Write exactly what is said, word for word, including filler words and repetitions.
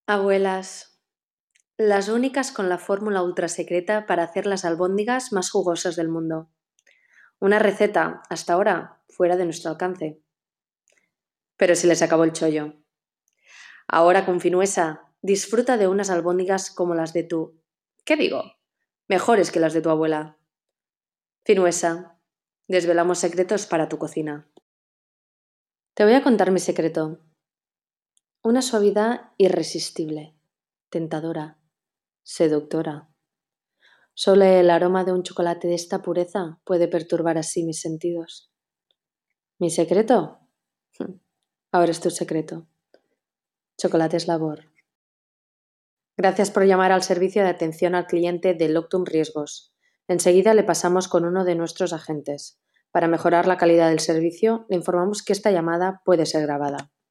Abuelas, las únicas con la fórmula ultra secreta para hacer las albóndigas más jugosas del mundo. Una receta, hasta ahora, fuera de nuestro alcance. Pero se les acabó el chollo. Ahora con Finuesa, disfruta de unas albóndigas como las de tu... ¿Qué digo? Mejores que las de tu abuela. Finuesa, desvelamos secretos para tu cocina. Te voy a contar mi secreto. Una suavidad irresistible, tentadora, seductora. Solo el aroma de un chocolate de esta pureza puede perturbar así mis sentidos. ¿Mi secreto? Ahora es tu secreto. Chocolates Labor. Gracias por llamar al servicio de atención al cliente de Loctum Riesgos. Enseguida le pasamos con uno de nuestros agentes. Para mejorar la calidad del servicio, le informamos que esta llamada puede ser grabada.